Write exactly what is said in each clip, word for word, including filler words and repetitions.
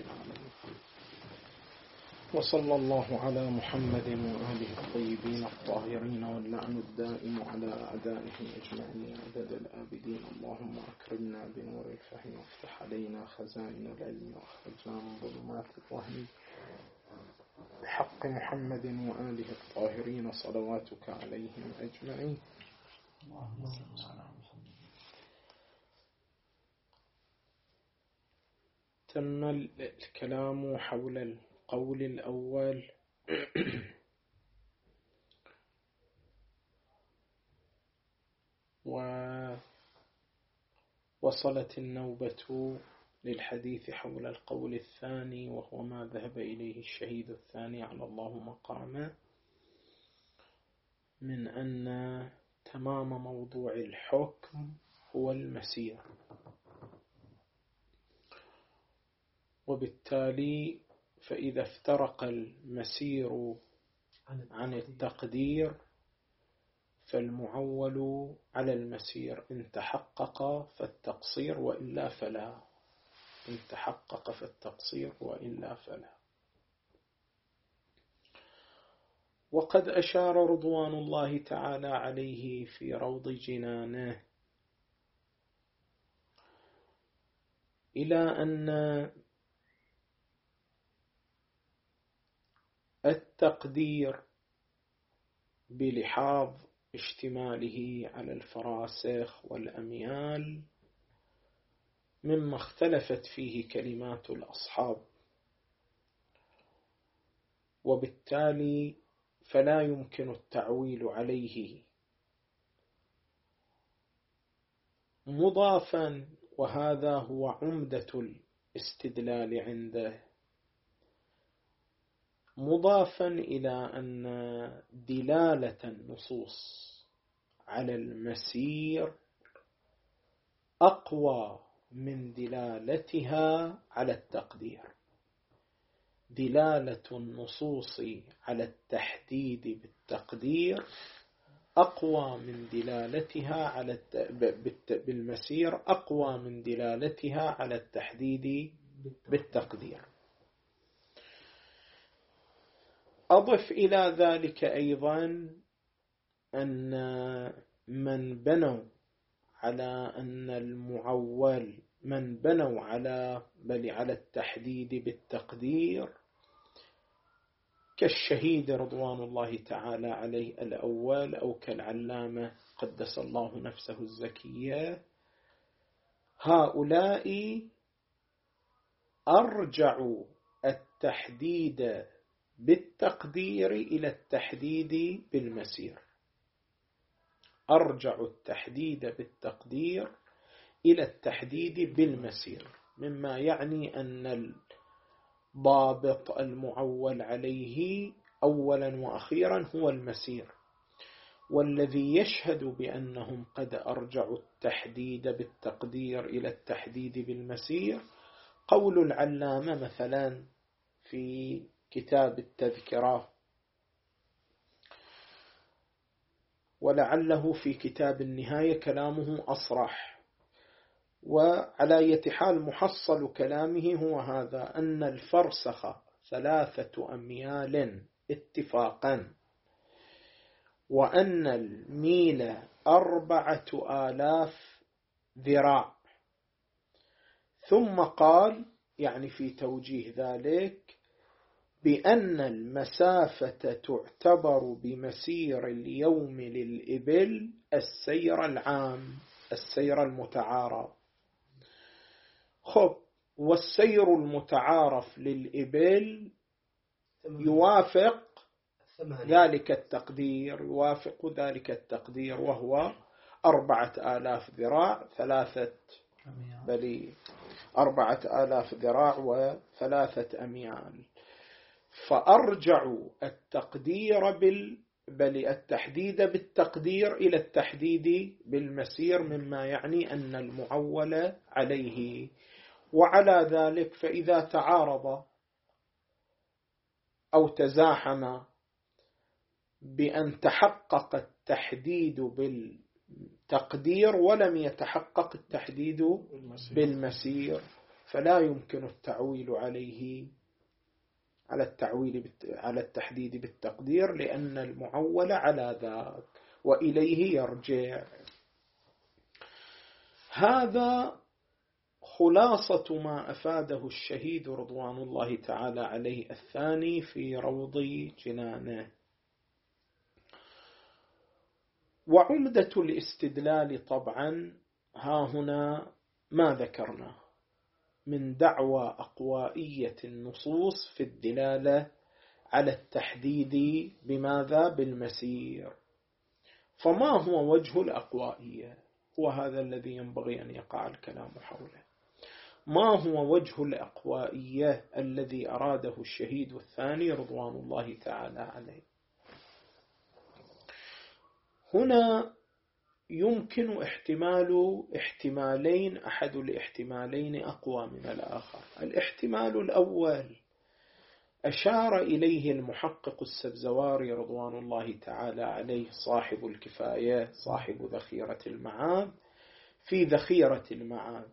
العالمين. وصلى الله على محمد وآله الطيبين الطاهرين واللعن الدائم على أعدائهم أجمعين عدد الآبدين. اللهم أكرمنا بنور الفهم وافتح علينا خزائن العلم واخرجنا من ظلمات الوهم بحق محمد وآله الطاهرين صلواتك عليهم أجمعين. اللهم صل على محمد. تم الكلام حول القول الأول ووصلت النوبة للحديث حول القول الثاني، وهو ما ذهب إليه الشهيد الثاني على الله مقامه، من أن تمام موضوع الحكم هو المسير، وبالتالي فإذا افترق المسير عن التقدير فالمعول على المسير إن تحقق فالتقصير وإلا فلا، إن تحقق فالتقصير وإلا فلا. وقد أشار رضوان الله تعالى عليه في روض جنانه إلى أن التقدير بلحاظ اشتماله على الفراسخ والأميال مما اختلفت فيه كلمات الأصحاب، وبالتالي فلا يمكن التعويل عليه مضافا، وهذا هو عمدة الاستدلال عنده، مضافا إلى أن دلالة النصوص على المسير أقوى من دلالتها على التقدير. دلالة النصوص على التحديد بالتقدير أقوى من دلالتها على بالمسير أقوى من دلالتها على التحديد بالتقدير. أضف إلى ذلك أيضا أن من بنوا على أن المعول من بنوا على بل على التحديد بالتقدير كالشهيد رضوان الله تعالى عليه الأول، أو كالعلامة قدس الله نفسه الزكية، هؤلاء أرجعوا التحديد بالتقدير إلى التحديد بالمسير، أرجعوا التحديد بالتقدير إلى التحديد بالمسير، مما يعني أن الضابط المعول عليه أولا وأخيرا هو المسير. والذي يشهد بأنهم قد أرجعوا التحديد بالتقدير إلى التحديد بالمسير قول العلامة مثلا في كتاب التذكرة، ولعله في كتاب النهاية كلامه أصرح. وعلى أية حال محصل كلامه هو هذا: أن الفرسخ ثلاثة أميال اتفاقا، وأن الميل أربعة آلاف ذراع. ثم قال يعني في توجيه ذلك بأن المسافة تعتبر بمسير اليوم للإبل السير العام، السير المتعارف. خب، والسير المتعارف للإبل يوافق ذلك التقدير، يوافق ذلك التقدير وهو أربعة آلاف ذراع ثلاثة بل أربعة آلاف ذراع وثلاثة أميال. فأرجعوا التقدير بال بل التحديد بالتقدير إلى التحديد بالمسير، مما يعني أن المعول عليه. وعلى ذلك فإذا تعارض أو تزاحم بأن تحقق التحديد بالتقدير ولم يتحقق التحديد بالمسير، فلا يمكن التعويل عليه على التعويل على التحديد بالتقدير، لأن المعول على ذاك وإليه يرجع. هذا خلاصة ما أفاده الشهيد رضوان الله تعالى عليه الثاني في روض جنانه. وعمدة الاستدلال طبعا ها هنا ما ذكرنا من دعوى أقوائية النصوص في الدلالة على التحديد بماذا؟ بالمسير. فما هو وجه الأقوائية؟ هو هذا الذي ينبغي أن يقع الكلام حوله. ما هو وجه الأقوائية الذي أراده الشهيد الثاني رضوان الله تعالى عليه؟ هنا يمكن احتمال احتمالين، أحد الاحتمالين أقوى من الآخر. الاحتمال الأول أشار إليه المحقق السبزواري رضوان الله تعالى عليه صاحب الكفاية صاحب ذخيرة المعاد في ذخيرة المعاد،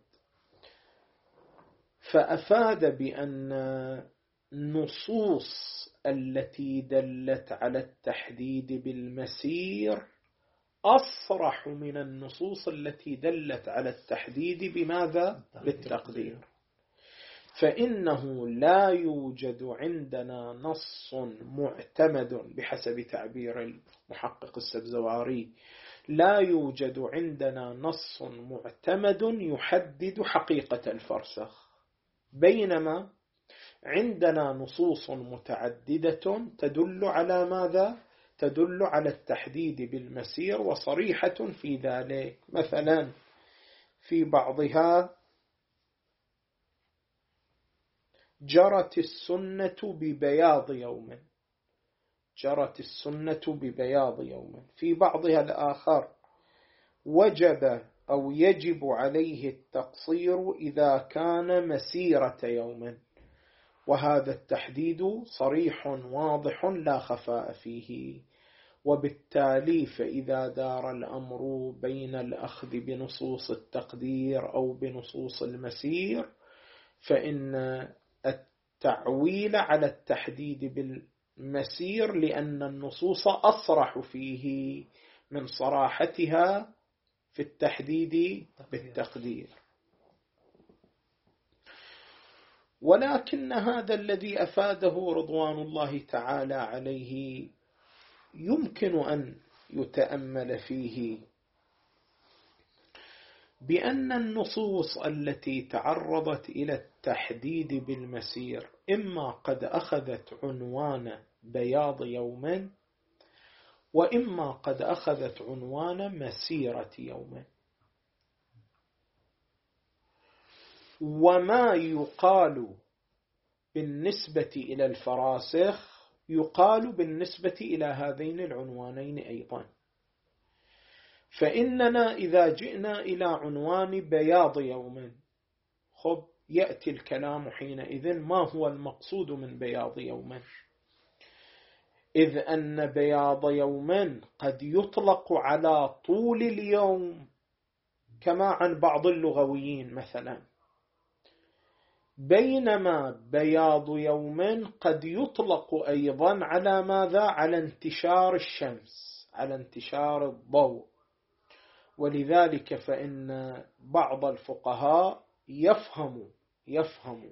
فأفاد بأن النصوص التي دلت على التحديد بالمسير أصرح من النصوص التي دلت على التحديد بماذا؟ بالتقدير. فإنه لا يوجد عندنا نص معتمد بحسب تعبير المحقق السبزواري، لا يوجد عندنا نص معتمد يحدد حقيقة الفرسخ، بينما عندنا نصوص متعددة تدل على ماذا؟ تدل على التحديد بالمسير وصريحة في ذلك. مثلا في بعضها جرت السنة ببياض يوم، جرت السنة ببياض يوم. في بعضها الآخر وجب أو يجب عليه التقصير إذا كان مسيرة يوم، وهذا التحديد صريح واضح لا خفاء فيه. وبالتالي فإذا دار الأمر بين الأخذ بنصوص التقدير أو بنصوص المسير، فإن التعويل على التحديد بالمسير لأن النصوص أصرح فيه من صراحتها في التحديد بالتقدير. ولكن هذا الذي أفاده رضوان الله تعالى عليه يمكن أن يتأمل فيه بأن النصوص التي تعرضت إلى التحديد بالمسير إما قد أخذت عنوان بياض يوم، وإما قد أخذت عنوان مسيرة يوم. وما يقال بالنسبة إلى الفراسخ يقال بالنسبة إلى هذين العنوانين أيضا. فإننا إذا جئنا إلى عنوان بياض يوم، خب يأتي الكلام حينئذ ما هو المقصود من بياض يوم؟ إذ أن بياض يوم قد يطلق على طول اليوم كما عن بعض اللغويين مثلا، بينما بياض يوم قد يطلق أيضا على ماذا؟ على انتشار الشمس، على انتشار الضوء. ولذلك فإن بعض الفقهاء يفهم يفهم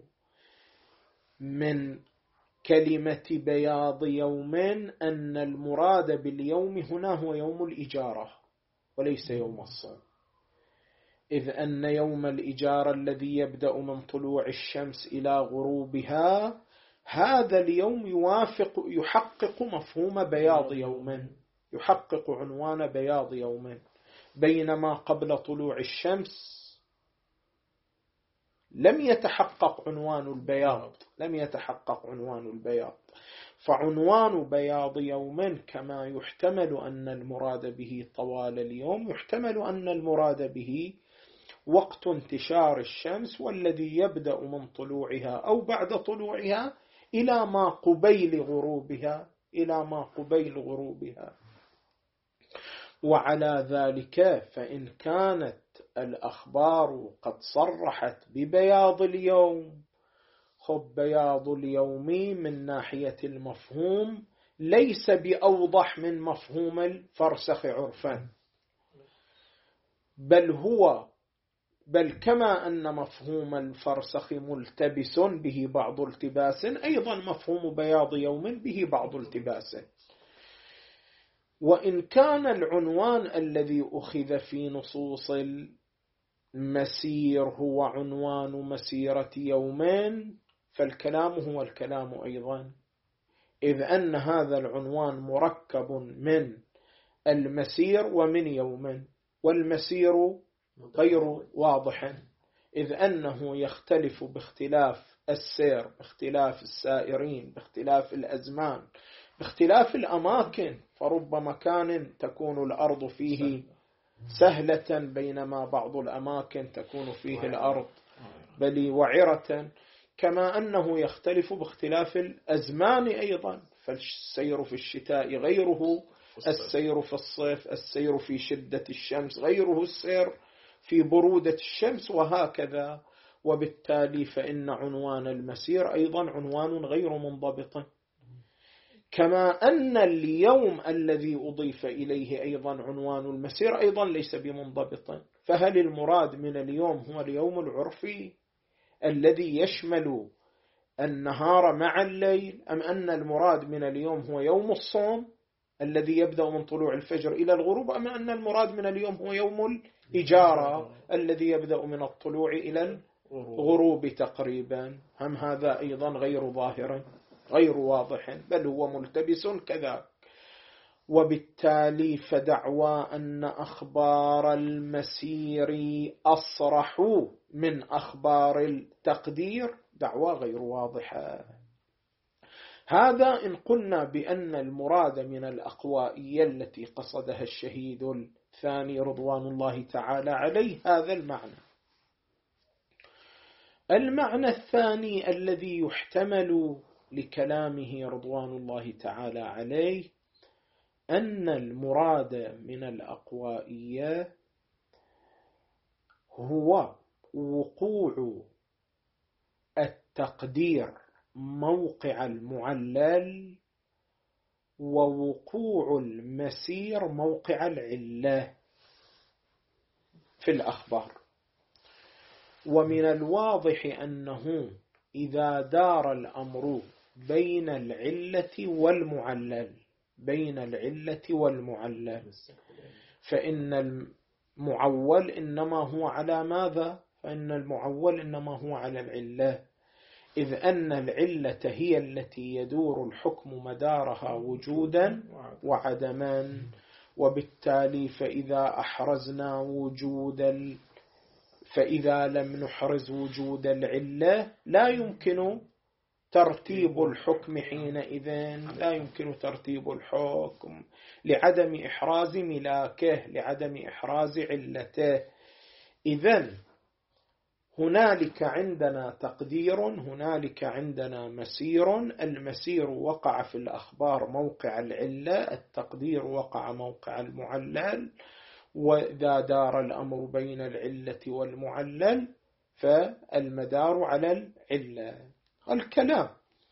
من كلمة بياض يوم أن المراد باليوم هنا هو يوم الإجارة وليس يوم الصوم، إذ أن يوم الإجارة الذي يبدأ من طلوع الشمس إلى غروبها هذا اليوم يوافق يحقق مفهوم بياض يوم، يحقق عنوان بياض يوم، بينما قبل طلوع الشمس لم يتحقق عنوان البياض، لم يتحقق عنوان البياض. فعنوان بياض يوم كما يحتمل أن المراد به طوال اليوم، يحتمل أن المراد به وقت انتشار الشمس والذي يبدأ من طلوعها أو بعد طلوعها إلى ما قبيل غروبها، إلى ما قبيل غروبها. وعلى ذلك فإن كانت الأخبار قد صرحت ببياض اليوم، خب بياض اليوم من ناحية المفهوم ليس بأوضح من مفهوم الفرسخ عرفا، بل هو بل كما أن مفهوم الفرسخ ملتبس به بعض التباس، أيضا مفهوم بياض يوم به بعض التباس. وإن كان العنوان الذي أخذ في نصوص المسير هو عنوان مسيرة يومين، فالكلام هو الكلام أيضا، إذ أن هذا العنوان مركب من المسير ومن يومين، والمسير غير واضح إذ أنه يختلف باختلاف السير، باختلاف السائرين، باختلاف الأزمان، باختلاف الأماكن، فرب مكان تكون الأرض فيه سهلة بينما بعض الأماكن تكون فيه الأرض بل وعرة، كما أنه يختلف باختلاف الأزمان أيضا، فالسير في الشتاء غيره السير في الصيف، السير في شدة الشمس غيره السير في برودة الشمس، وهكذا. وبالتالي فإن عنوان المسير أيضا عنوان غير منضبط، كما أن اليوم الذي أضيف إليه أيضا عنوان المسير أيضا ليس بمنضبط. فهل المراد من اليوم هو اليوم العرفي الذي يشمل النهار مع الليل، أم أن المراد من اليوم هو يوم الصوم الذي يبدأ من طلوع الفجر إلى الغروب، أم أن المراد من اليوم هو يوم الإجارة الذي يبدأ من الطلوع إلى الغروب تقريبا؟ هم هذا أيضا غير ظاهر غير واضح، بل هو ملتبس كذا. وبالتالي فدعوى أن أخبار المسير أصرح من أخبار التقدير دعوى غير واضحة. هذا إن قلنا بأن المراد من الأقوائية التي قصدها الشهيد الثاني رضوان الله تعالى عليه هذا المعنى. المعنى الثاني الذي يحتمل لكلامه رضوان الله تعالى عليه أن المراد من الأقوائية هو وقوع التقدير موقع المعلل، ووقوع المسير موقع العلة في الأخبار. ومن الواضح أنه إذا دار الأمر بين العلة والمعلل بين العلة والمعلل فإن المعول إنما هو على ماذا؟ فإن المعول إنما هو على العلة، إذ أن العلة هي التي يدور الحكم مدارها وجودا وعدما. وبالتالي فإذا أحرزنا وجود ال... فإذا لم نحرز وجود العلة لا يمكن ترتيب الحكم حينئذ، لا يمكن ترتيب الحكم لعدم إحراز ملاكه، لعدم إحراز علته. إذن هنالك عندنا تقدير، هنالك عندنا مسير. المسير وقع في الأخبار موقع العلة، التقدير وقع موقع المعلل. وإذا دار الأمر بين العلة والمعلل فالمدار على العلة. الكلام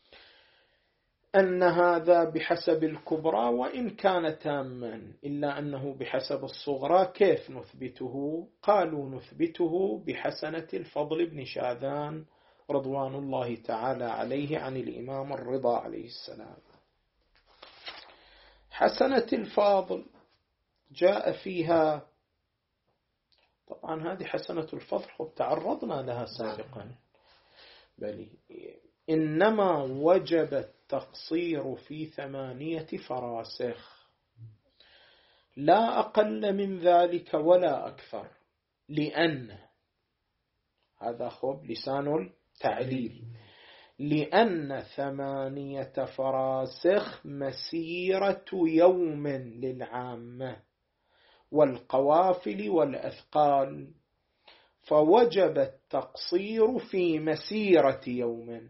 أن هذا بحسب الكبرى وإن كان تاما، إلا أنه بحسب الصغرى كيف نثبته؟ قالوا نثبته بحسنة الفضل بن شاذان رضوان الله تعالى عليه عن الإمام الرضا عليه السلام. حسنة الفضل جاء فيها، طبعا هذه حسنة الفضل خب تعرضنا لها سابقا، بل إنما وجب التقصير في ثمانية فراسخ لا أقل من ذلك ولا أكثر، لأن هذا خب لسان التعليل، لأن ثمانية فراسخ مسيرة يوم للعامة والقوافل والأثقال، فوجب التقصير في مسيرة يوم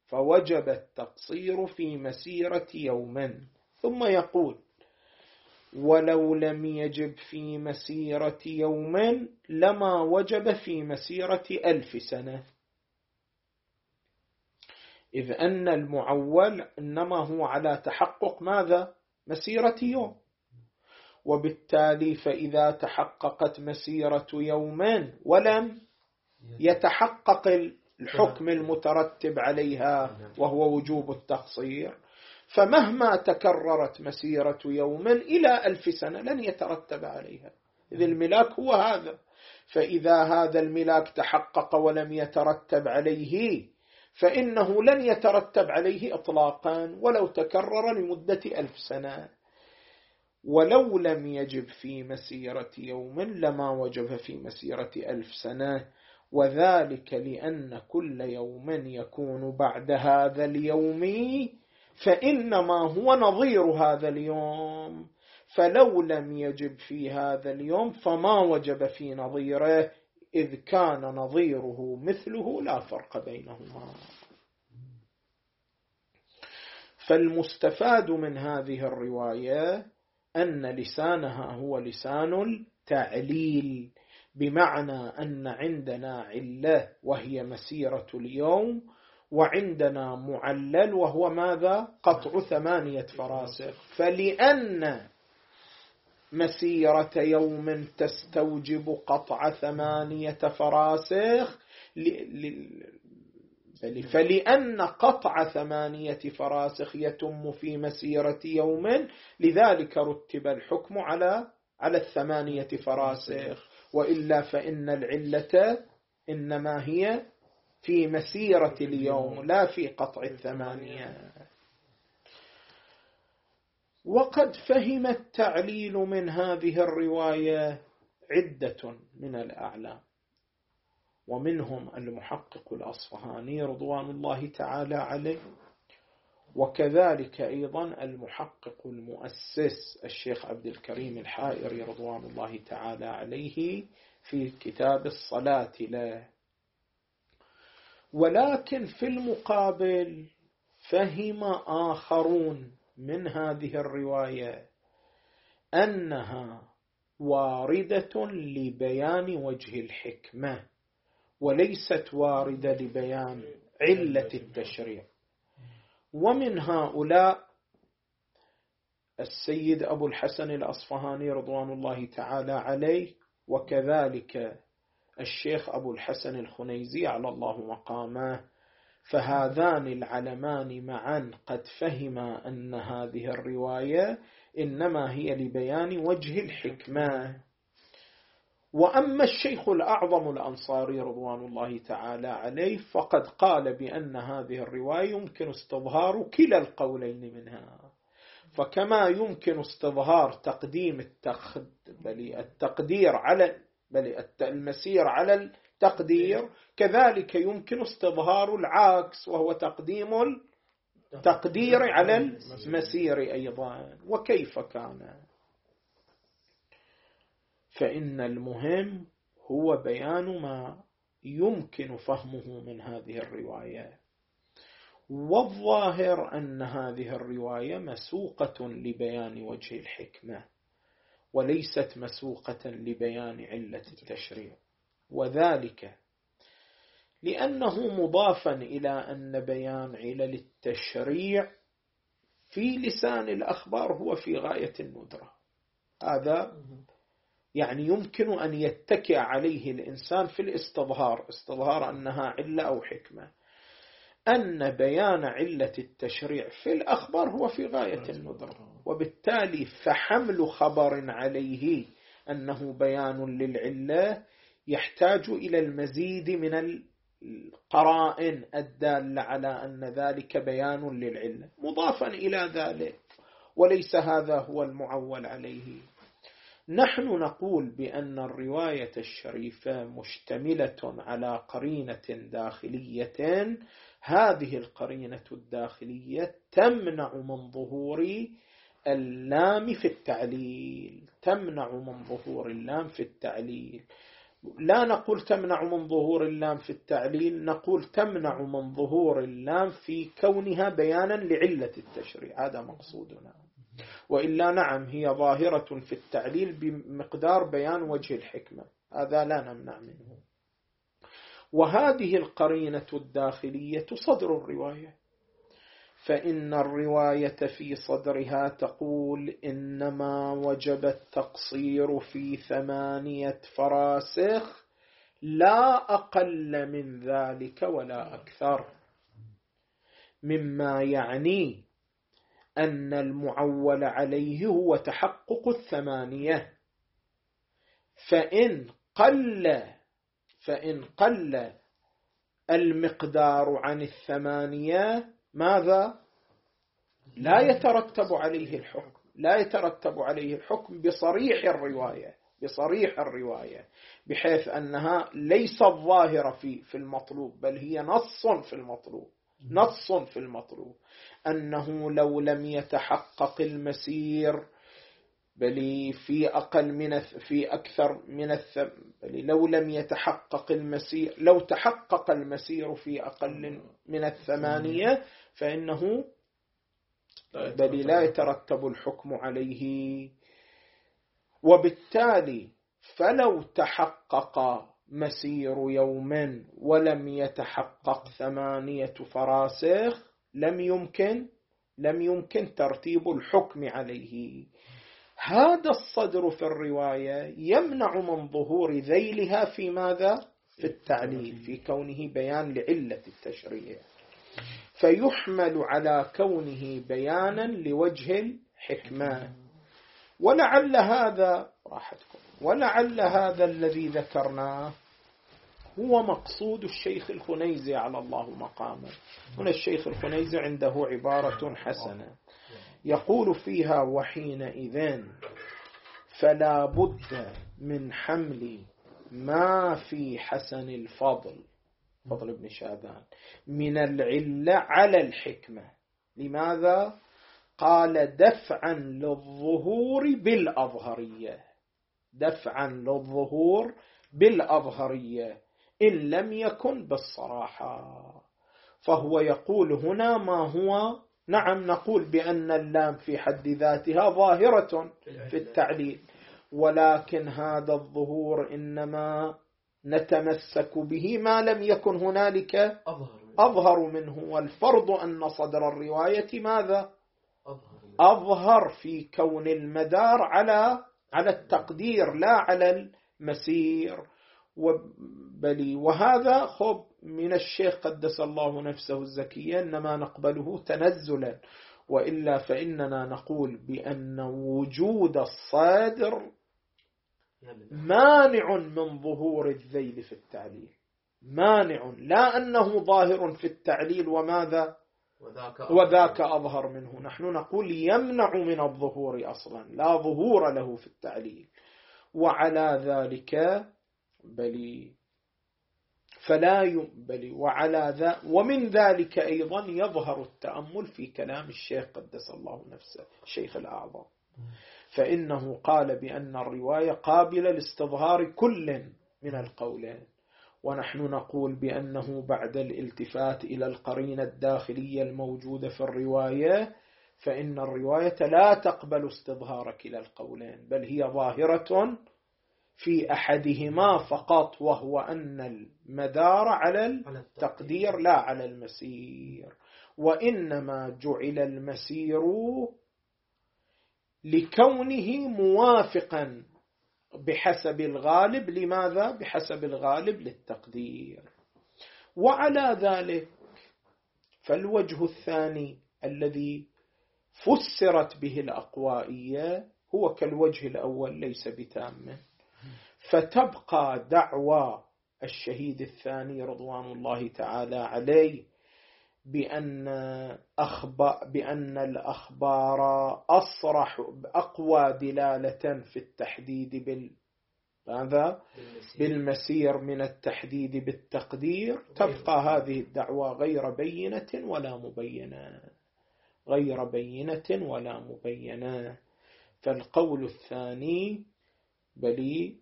فوجب التقصير في مسيرة يوم ثم يقول ولو لم يجب في مسيرة يوم لما وجب في مسيرة ألف سنة، إذ أن المعول إنما هو على تحقق ماذا؟ مسيرة يوم، وبالتالي فإذا تحققت مسيرة يوم ولم يتحقق الحكم المترتب عليها وهو وجوب التقصير، فمهما تكررت مسيرة يوم إلى ألف سنة لن يترتب عليها، إذ الملاك هو هذا. فإذا هذا الملاك تحقق ولم يترتب عليه فإنه لن يترتب عليه إطلاقا ولو تكرر لمدة ألف سنة. ولو لم يجب في مسيرة يوم لما وجب في مسيرة ألف سنة، وذلك لأن كل يوم يكون بعد هذا اليوم فإنما هو نظير هذا اليوم، فلو لم يجب في هذا اليوم فما وجب في نظيره، إذ كان نظيره مثله لا فرق بينهما. فالمستفاد من هذه الرواية أن لسانها هو لسان التعليل، بمعنى أن عندنا علة وهي مسيرة اليوم، وعندنا معلل وهو ماذا؟ قطع ثمانية فراسخ. فلأن مسيرة يوم تستوجب قطع ثمانية فراسخ، فلأن قطع ثمانية فراسخ يتم في مسيرة يوم، لذلك رتب الحكم على على الثمانية فراسخ، وإلا فإن العلة إنما هي في مسيرة اليوم لا في قطع الثمانية. وقد فهم التعليل من هذه الرواية عدة من الأعلام، ومنهم المحقق الأصفهاني رضوان الله تعالى عليه، وكذلك أيضا المحقق المؤسس الشيخ عبد الكريم الحائري رضوان الله تعالى عليه في كتاب الصلاة له. ولكن في المقابل فهم آخرون من هذه الرواية أنها واردة لبيان وجه الحكمة، وليست واردة لبيان علة التشريع. ومن هؤلاء السيد أبو الحسن الأصفهاني رضوان الله تعالى عليه، وكذلك الشيخ أبو الحسن الخنيزي على الله مقامه، فهذان العلمان معا قد فهما أن هذه الرواية إنما هي لبيان وجه الحكمة. وأما الشيخ الأعظم الأنصاري رضوان الله تعالى عليه فقد قال بأن هذه الرواية يمكن استظهار كلا القولين منها، فكما يمكن استظهار تقديم التخد بل التقدير على بل المسير على التقدير، كذلك يمكن استظهار العكس وهو تقديم التقدير على المسير أيضا. وكيف كان؟ فإن المهم هو بيان ما يمكن فهمه من هذه الرواية، والظاهر أن هذه الرواية مسوقة لبيان وجه الحكمة وليست مسوقة لبيان علة التشريع، وذلك لأنه مضافا إلى أن بيان علل التشريع في لسان الأخبار هو في غاية الندرة. هذا يعني يمكن أن يتكئ عليه الإنسان في الاستظهار، استظهار أنها علة أو حكمة. أن بيان علة التشريع في الأخبار هو في غاية الندرة، وبالتالي فحمل خبر عليه أنه بيان للعلة يحتاج إلى المزيد من القرائن الدالة على أن ذلك بيان للعلة مضافا إلى ذلك، وليس هذا هو المعول عليه. نحن نقول بأن الرواية الشريفة مشتملة على قرينة داخلية، هذه القرينة الداخلية تمنع من ظهور اللام في التعليل، تمنع من ظهور اللام في التعليل. لا نقول تمنع من ظهور اللام في التعليل، نقول تمنع من ظهور اللام في كونها بيانا لعلة التشريع، هذا مقصودنا. وإلا نعم هي ظاهرة في التعليل بمقدار بيان وجه الحكمة، هذا لا نمنع منه. وهذه القرينة الداخلية صدر الرواية، فإن الرواية في صدرها تقول إنما وجب التقصير في ثمانية فراسخ لا أقل من ذلك ولا أكثر، مما يعني أن المعول عليه هو تحقق الثمانية، فإن قل فإن قل المقدار عن الثمانية ماذا؟ لا يترتب عليه الحكم، لا يترتب عليه الحكم بصريح الرواية، بصريح الرواية بحيث أنها ليست ظاهرة في في المطلوب، بل هي نص في المطلوب، نص في المطلوب أنه لو لم يتحقق المسير بل في أقل من في أكثر من الثم بل لو لم يتحقق المسير لو تحقق المسير في أقل من الثمانية فإنه بل لا يترتب الحكم عليه. وبالتالي فلو تحقق مسير يوم ولم يتحقق ثمانية فراسخ لم يمكن لم يمكن ترتيب الحكم عليه. هذا الصدر في الرواية يمنع من ظهور ذيلها في ماذا؟ في التعليل، في كونه بيان لعلة التشريع، فيحمل على كونه بيانا لوجه الحكمة. ولعل هذا راحتكم ولعل هذا الذي ذكرناه هو مقصود الشيخ الخنيزي على الله مقامه. هنا الشيخ الخنيزي عنده عبارة حسنة يقول فيها: وحينئذ فلا بد من حمل ما في حسن الفضل فضل ابن شاذان من العلة على الحكمة. لماذا؟ قال: دفعا للظهور بالأظهرية، دفعا للظهور بالأظهرية إن لم يكن بالصراحة. فهو يقول هنا ما هو، نعم نقول بأن اللام في حد ذاتها ظاهرة في التعليل، ولكن هذا الظهور إنما نتمسك به ما لم يكن هنالك أظهر منه، والفرض أن صدر الرواية ماذا؟ أظهر في كون المدار على على التقدير لا على المسير. وبلي وهذا خب من الشيخ قدس الله نفسه الزكية إنما نقبله تنزلا، وإلا فإننا نقول بأن وجود الصادر مانع من ظهور الذيل في التعليل، مانع، لا أنه ظاهر في التعليل وماذا وذاك أظهر منه. نحن نقول يمنع من الظهور أصلا، لا ظهور له في التعليل. وعلى ذلك بل فلا يقبل وعلى ذا ومن ذلك أيضا يظهر التأمل في كلام الشيخ قدس الله نفسه الشيخ الأعظم، فإنه قال بأن الرواية قابلة لاستظهار كل من القولين، ونحن نقول بأنه بعد الالتفات إلى القرينة الداخلية الموجودة في الرواية فإن الرواية لا تقبل استظهار كلا القولين، بل هي ظاهرة في أحدهما فقط، وهو أن المدار على التقدير لا على المسير. وإنما جعل المسير لكونه موافقا بحسب الغالب، لماذا؟ بحسب الغالب للتقدير. وعلى ذلك فالوجه الثاني الذي فسرت به الأقوائية هو كالوجه الأول ليس بتام، فتبقى دعوى الشهيد الثاني رضوان الله تعالى عليه بأن أخبار بأن الأخبار أصرح أقوى دلالة في التحديد بال ماذا؟ بالمسير من التحديد بالتقدير. تبقى هذه الدعوى غير بينة ولا مبينة، غير بينة ولا مبينة. فالقول الثاني بل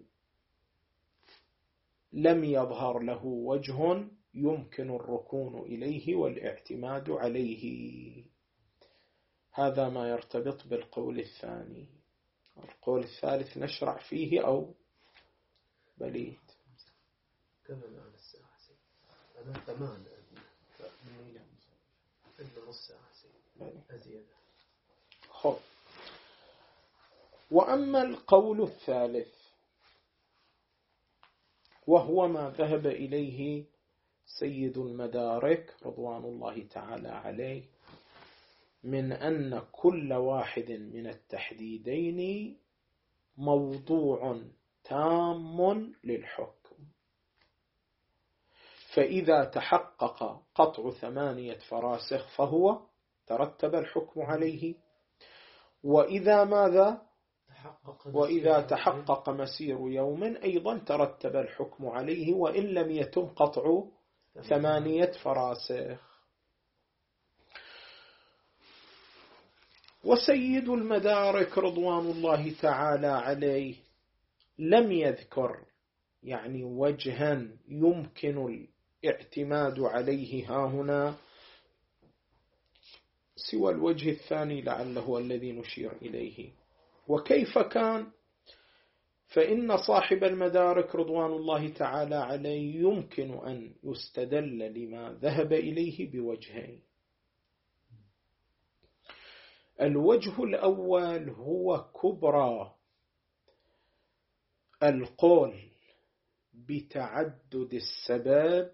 لم يظهر له وجه يمكن الركون إليه والاعتماد عليه. هذا ما يرتبط بالقول الثاني. القول الثالث نشرع فيه أو بليد؟ كم الآن الساعة؟ أنا ثمان عندنا نص ساعة أزيادة. خب. وأما القول الثالث وهو ما ذهب إليه سيد المدارك رضوان الله تعالى عليه من أن كل واحد من التحديدين موضوع تام للحكم، فإذا تحقق قطع ثمانية فراسخ فهو ترتب الحكم عليه، وإذا ماذا؟ وإذا تحقق مسير يوم أيضا ترتب الحكم عليه وإن لم يتم قطع ثمانية فراسخ. وسيد المدارك رضوان الله تعالى عليه لم يذكر يعني وجها يمكن الاعتماد عليه ها هنا سوى الوجه الثاني لعله الذي نشير إليه. وكيف كان؟ فإن صاحب المدارك رضوان الله تعالى عليه يمكن أن يستدل لما ذهب إليه بوجهين. الوجه الأول هو كبرى القول بتعدد السبب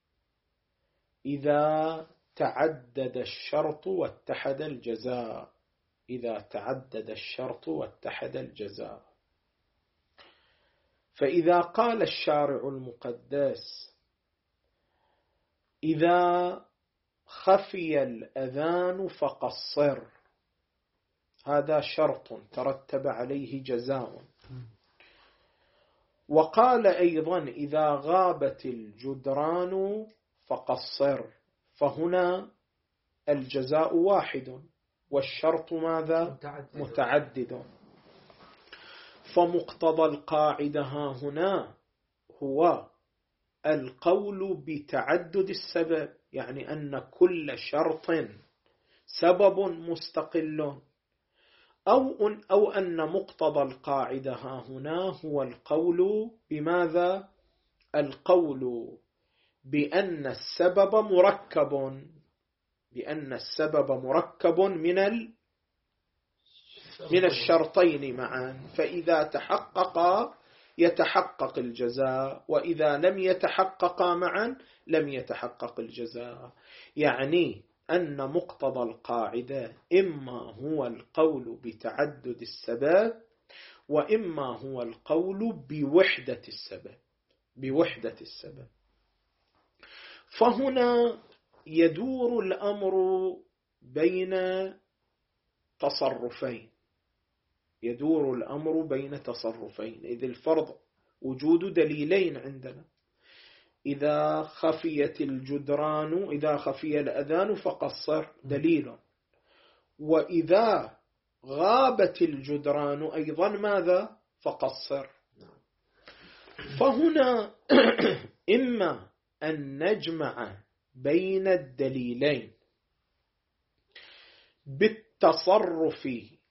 إذا تعدد الشرط واتحد الجزاء، إذا تعدد الشرط واتحد الجزاء. فإذا قال الشارع المقدس إذا خفي الأذان فقصر، هذا شرط ترتب عليه جزاء. وقال أيضا إذا غابت الجدران فقصر، فهنا الجزاء واحد والشرط ماذا؟ متعدد, متعدد. فمقتضى القاعدة ها هنا هو القول بتعدد السبب، يعني أن كل شرط سبب مستقل، أو أن, أو أن مقتضى القاعدة ها هنا هو القول بماذا؟ القول بأن السبب مركب، بأن السبب مركب من ال من الشرطين معا، فإذا تحقق يتحقق الجزاء، وإذا لم يتحقق معا لم يتحقق الجزاء. يعني أن مقتضى القاعدة إما هو القول بتعدد السبب وإما هو القول بوحدة السبب، بوحدة السبب. فهنا يدور الأمر بين تصرفين، يدور الأمر بين تصرفين، إذ الفرض وجود دليلين عندنا، إذا خفيت الجدران إذا خفي الأذان فقصر دليل، وإذا غابت الجدران أيضا ماذا؟ فقصر. فهنا إما أن نجمع بين الدليلين بالتصرف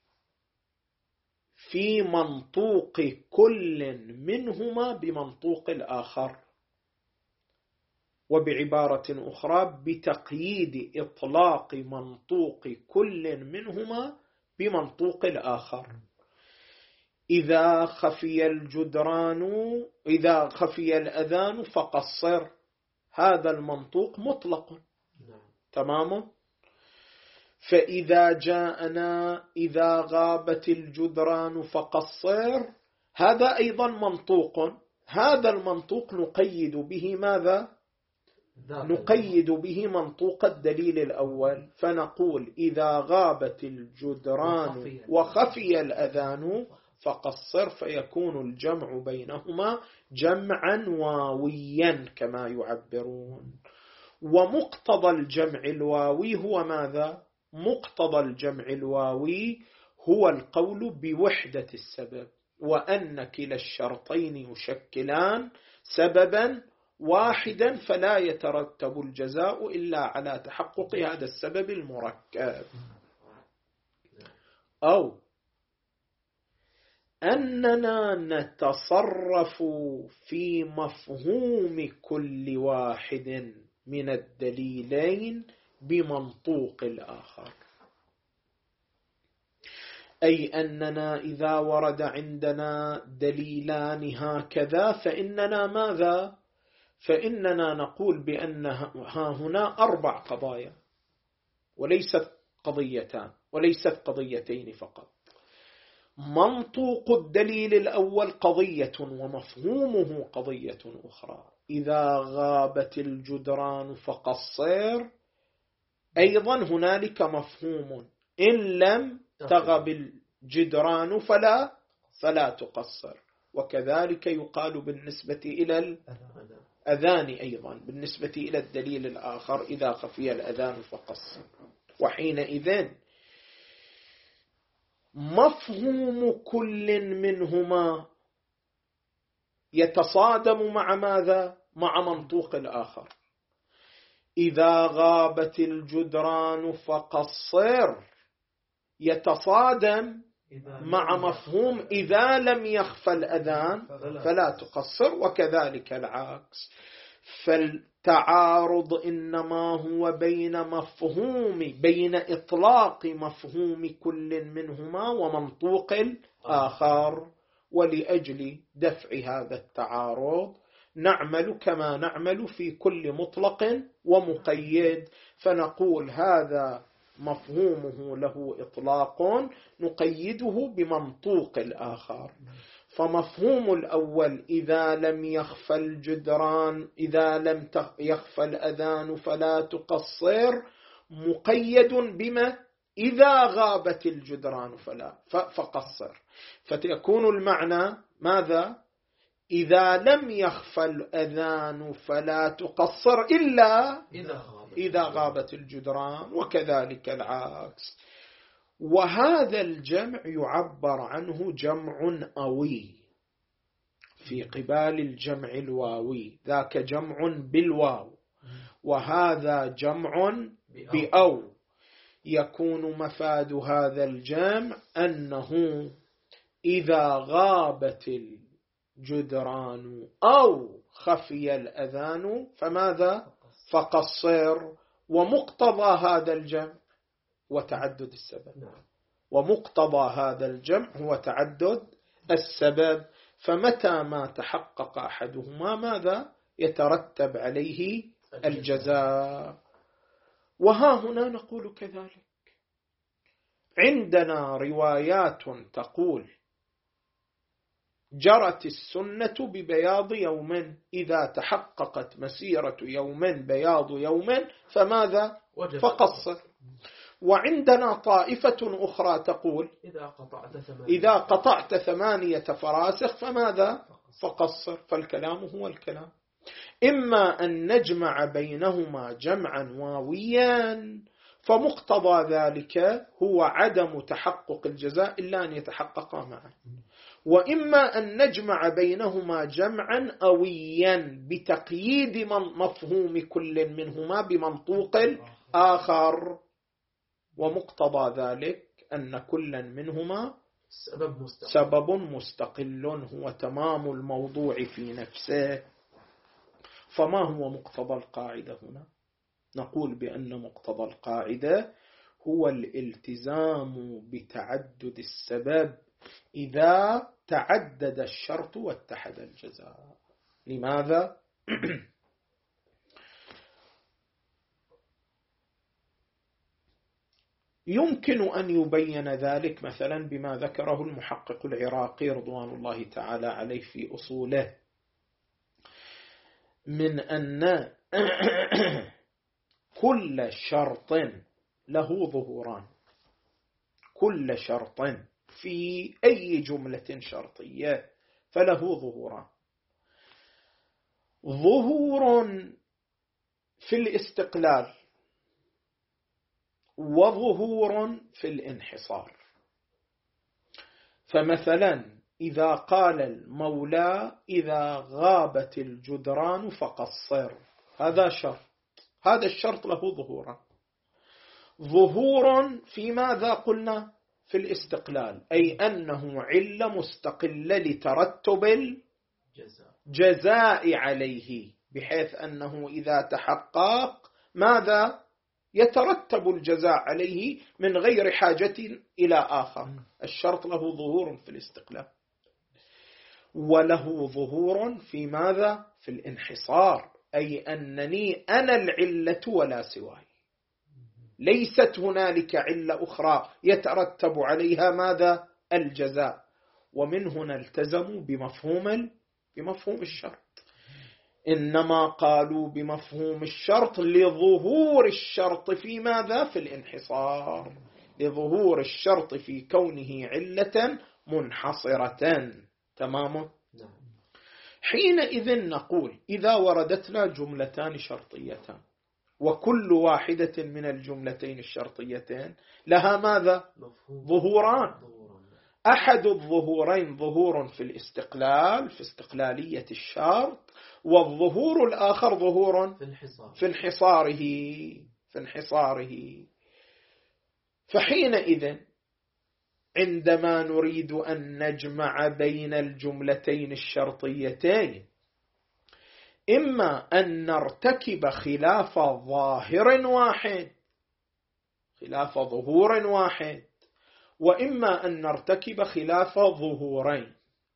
في منطوق كل منهما بمنطوق الآخر، وبعبارة أخرى بتقييد إطلاق منطوق كل منهما بمنطوق الآخر. إذا خفي الجدران إذا خفي الأذان فقصر، هذا المنطوق مطلق تماما. فإذا جاءنا إذا غابت الجدران فقصر، هذا أيضا منطوق، هذا المنطوق نقيد به ماذا؟ نقيد به منطوق الدليل الأول، فنقول إذا غابت الجدران وخفي الأذان فقصر، فيكون الجمع بينهما جمعا واويا كما يعبرون. ومقتضى الجمع الواوي هو ماذا؟ مقتضى الجمع الواوي هو القول بوحدة السبب، وأن كلا الشرطين يشكلان سببا واحدا، فلا يترتب الجزاء إلا على تحقق هذا السبب المركب. أو أننا نتصرف في مفهوم كل واحد من الدليلين بمنطوق الآخر، أي أننا إذا ورد عندنا دليلان هكذا فإننا ماذا؟ فإننا نقول بأن ها هنا أربع قضايا وليست قضيتان وليست قضيتين فقط. منطوق الدليل الأول قضية ومفهومه قضية أخرى. إذا غابت الجدران فقصر، أيضا هنالك مفهوم إن لم تغب الجدران فلا فلا تقصر. وكذلك يقال بالنسبة إلى الأذان أيضا، بالنسبة إلى الدليل الآخر إذا خفي الأذان فقصر. وحينئذ مفهوم كل منهما يتصادم مع ماذا؟ مع منطوق الآخر. إذا غابت الجدران فقصر يتصادم مع مفهوم إذا لم يخفى الأذان فلا تقصر، وكذلك العكس. فالتعارض إنما هو بين مفهوم بين إطلاق مفهوم كل منهما ومنطوق الآخر. ولأجل دفع هذا التعارض نعمل كما نعمل في كل مطلق ومقيد، فنقول هذا مفهومه له إطلاق نقيده بمنطوق الآخر. فمفهوم الأول إذا لم يخفى الجدران إذا لم يخفى الأذان فلا تقصر مقيد بما إذا غابت الجدران فلا فقصر. فتكون المعنى ماذا؟ إذا لم يخفى الأذان فلا تقصر إلا إذا غابت الجدران، وكذلك العكس. وهذا الجمع يعبر عنه جمع أوي في قبال الجمع الواوي، ذاك جمع بالواو، وهذا جمع بأو. يكون مفاد هذا الجمع أنه إذا غابت الجدران أو خفي الأذان فماذا؟ فقصر. ومقتضى هذا الجمع وتعدد السبب، ومقتضى هذا الجمع هو تعدد السبب. فمتى ما تحقق أحدهما ماذا؟ يترتب عليه الجزاء. وها هنا نقول كذلك، عندنا روايات تقول جرت السنة ببياض يوم، إذا تحققت مسيرة يوم بياض يوم فماذا؟ فقصر. وعندنا طائفة أخرى تقول إذا قطعت ثمانية, إذا قطعت ثمانية فراسخ فماذا؟ فقصر. فالكلام هو الكلام، إما أن نجمع بينهما جمعا واويا فمقتضى ذلك هو عدم تحقق الجزاء إلا أن يتحققا معا، وإما أن نجمع بينهما جمعا أويا بتقييد مفهوم كل منهما بمنطوق الآخر، ومقتضى ذلك أن كل منهما سبب مستقل, سبب مستقل هو تمام الموضوع في نفسه. فما هو مقتضى القاعدة هنا؟ نقول بأن مقتضى القاعدة هو الالتزام بتعدد السبب إذا تعدد الشرط واتحد الجزاء. لماذا؟ يمكن أن يبين ذلك مثلا بما ذكره المحقق العراقي رضوان الله تعالى عليه في أصوله، من أن كل شرط له ظهوران، كل شرط في أي جملة شرطية فله ظهوران، ظهور في الاستقلال وظهور في الانحصار. فمثلا إذا قال المولى إذا غابت الجدران فقصر، هذا شرط، هذا الشرط له ظهورا، ظهور في ماذا قلنا؟ في الاستقلال، أي أنه علة مستقلة لترتب الجزاء عليه، بحيث أنه إذا تحقق ماذا يترتب الجزاء عليه من غير حاجة إلى آخر. الشرط له ظهور في الاستقلال، وله ظهور في ماذا؟ في الانحصار، أي أنني أنا العلة ولا سواي، ليست هنالك علة أخرى يترتب عليها ماذا؟ الجزاء. ومن هنا التزموا بمفهوم بمفهوم الشرط، إنما قالوا بمفهوم الشرط لظهور الشرط في ماذا؟ في الانحصار، لظهور الشرط في كونه علة منحصرة. تمام؟ حينئذ نقول إذا وردتنا جملتان شرطيتان، وكل واحدة من الجملتين الشرطيتين لها ماذا؟ ظهوران. أحد الظهورين ظهور في الاستقلال، في استقلالية الشرط، والظهور الآخر ظهور في انحصاره في انحصاره. فحينئذ عندما نريد أن نجمع بين الجملتين الشرطيتين، إما أن نرتكب خلاف ظاهر واحد، خلاف ظهور واحد، وإما أن نرتكب خلاف ظهورين.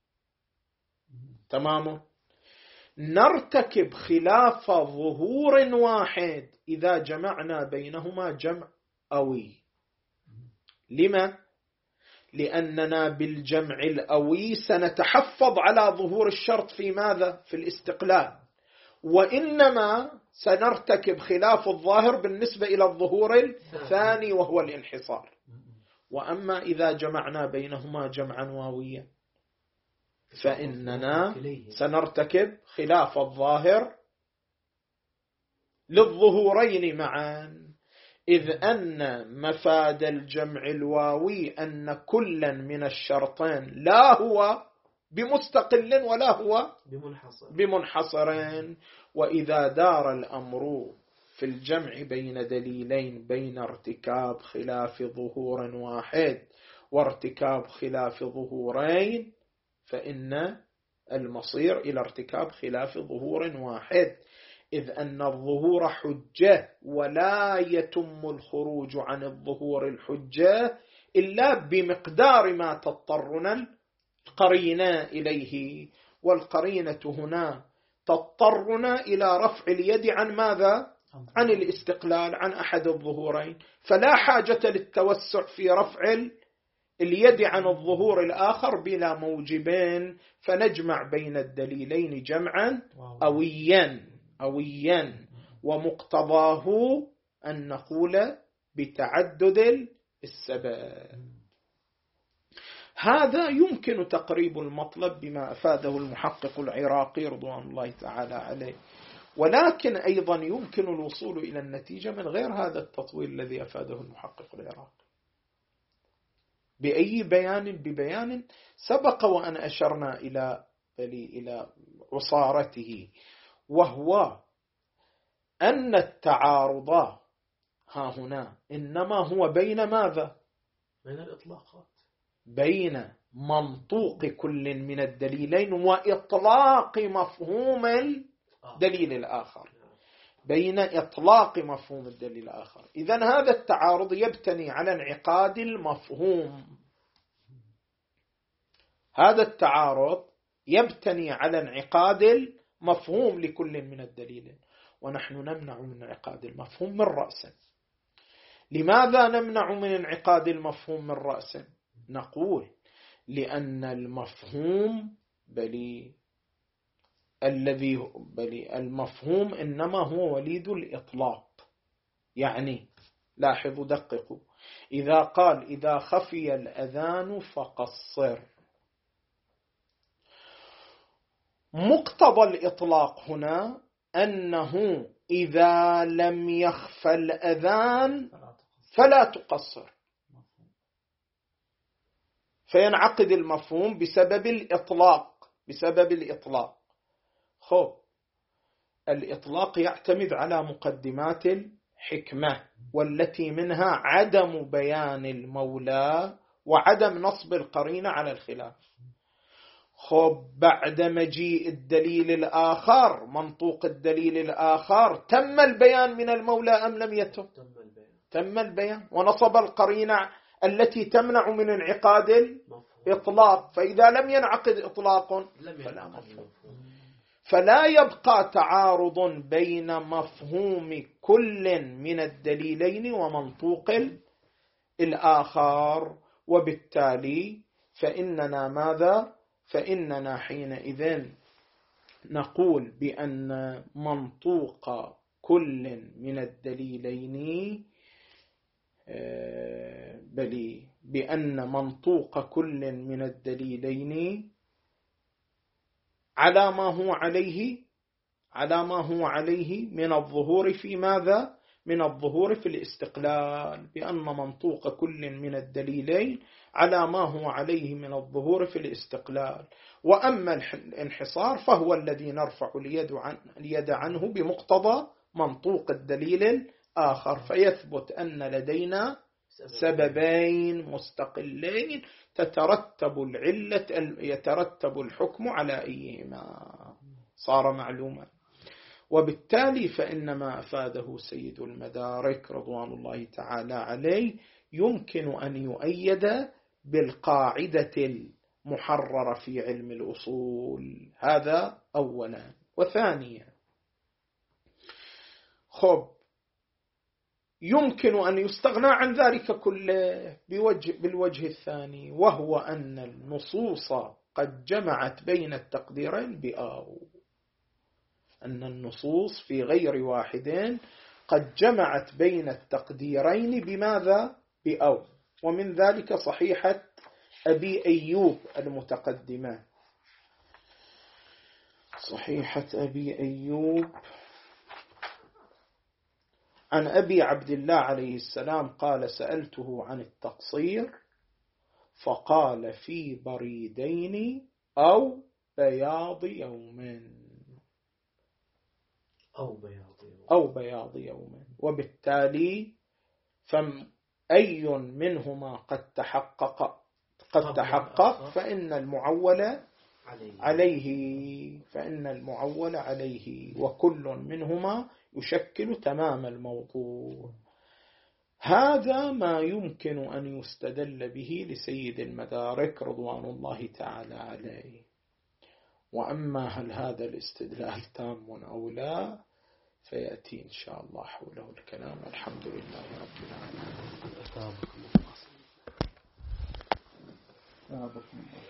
تمام؟ نرتكب خلاف ظهور واحد إذا جمعنا بينهما جمع أوي. لما؟ لأننا بالجمع الأوي سنتحفظ على ظهور الشرط في ماذا؟ في الاستقلال، وإنما سنرتكب خلاف الظاهر بالنسبة إلى الظهور الثاني وهو الانحصار. وأما إذا جمعنا بينهما جمعا واويا فإننا سنرتكب خلاف الظاهر للظهورين معا، إذ أن مفاد الجمع الواوي أن كلا من الشرطين لا هو بمستقل ولا هو بمنحصر, بمنحصرين. وإذا دار الأمر في الجمع بين دليلين بين ارتكاب خلاف ظهور واحد وارتكاب خلاف ظهورين، فإن المصير إلى ارتكاب خلاف ظهور واحد، إذ أن الظهور حجة، ولا يتم الخروج عن الظهور الحجة إلا بمقدار ما تضطرنا القرينة إليه. والقرينة هنا تضطرنا إلى رفع اليد عن ماذا؟ عن الاستقلال، عن أحد الظهورين، فلا حاجة للتوسع في رفع اليد عن الظهور الآخر بلا موجبين، فنجمع بين الدليلين جمعا أويا أويا ومقتضاه أن نقول بتعدد السبب. هذا يمكن تقريب المطلب بما أفاده المحقق العراقي رضوان الله تعالى عليه، ولكن أيضا يمكن الوصول إلى النتيجة من غير هذا التطويل الذي أفاده المحقق العراقي. بأي بيان؟ ببيان سبق وأن أشرنا إلى إلى عصارته، وهو أن التعارض ها هنا إنما هو بين ماذا؟ بين الإطلاقات، بين منطوق كل من الدليلين وإطلاق مفهوم الدليل الآخر، بين إطلاق مفهوم الدليل الآخر. إذن هذا التعارض يبتني على انعقاد المفهوم، هذا التعارض يبتني على انعقاد المفهوم لكل من الدليلين، ونحن نمنع من انعقاد المفهوم من رأسه. لماذا نمنع من انعقاد المفهوم من رأسه؟ نقول لأن المفهوم بل الذي بل المفهوم إنما هو وليد الإطلاق. يعني لاحظوا دققوا، إذا قال إذا خفي الأذان فقصر، مقتضى الإطلاق هنا أنه إذا لم يخفى الأذان فلا تقصر، فينعقد المفهوم بسبب الإطلاق بسبب الإطلاق. خب الإطلاق يعتمد على مقدمات الحكمة، والتي منها عدم بيان المولى وعدم نصب القرينة على الخلاف. خب بعد مجيء الدليل الآخر، منطوق الدليل الآخر، تم البيان من المولى أم لم يتم؟ تم البيان. تم البيان ونصب القرينة التي تمنع من انعقاد الإطلاق، فإذا لم ينعقد إطلاق فلا مفهوم. فلا يبقى تعارض بين مفهوم كل من الدليلين ومنطوق الآخر، وبالتالي فإننا ماذا؟ فإننا حينئذ نقول بأن منطوق كل من الدليلين بل بأن منطوق كل من الدليلين على ما هو عليه على ما هو عليه من الظهور في ماذا؟ من الظهور في الاستقلال، بأن منطوق كل من الدليلين على ما هو عليه من الظهور في الاستقلال. وأما الانحصار فهو الذي نرفع اليد عنه بمقتضى منطوق الدليل الآخر، فيثبت أن لدينا سببين مستقلين تترتب العلة يترتب الحكم على أيهما، صار معلوما. وبالتالي فإن ما أفاده سيد المدارك رضوان الله تعالى عليه يمكن أن يؤيد بالقاعدة المحررة في علم الأصول. هذا أولا. وثانيا، خب يمكن أن يستغنى عن ذلك كله بوجه بالوجه الثاني، وهو أن النصوص قد جمعت بين التقديرين بأو، أن النصوص في غير واحد قد جمعت بين التقديرين بماذا؟ بأو. ومن ذلك صحيحة أبي أيوب المتقدمة، صحيحة أبي أيوب عن أبي عبد الله عليه السلام قال: سألته عن التقصير فقال: في بريدين أو بياض يومين أو بياض يوم أو بياض يوم. وبالتالي فأي منهما قد تحقق قد تحقق فإن المعول عليه. عليه فإن المعول عليه، وكل منهما يشكل تمام الموضوع. هذا ما يمكن أن يستدل به لسيد المدارك رضوان الله تعالى عليه. وأما هل هذا الاستدلال تام أو لا فيأتي إن شاء الله حوله الكلام. الحمد لله رب العالمين.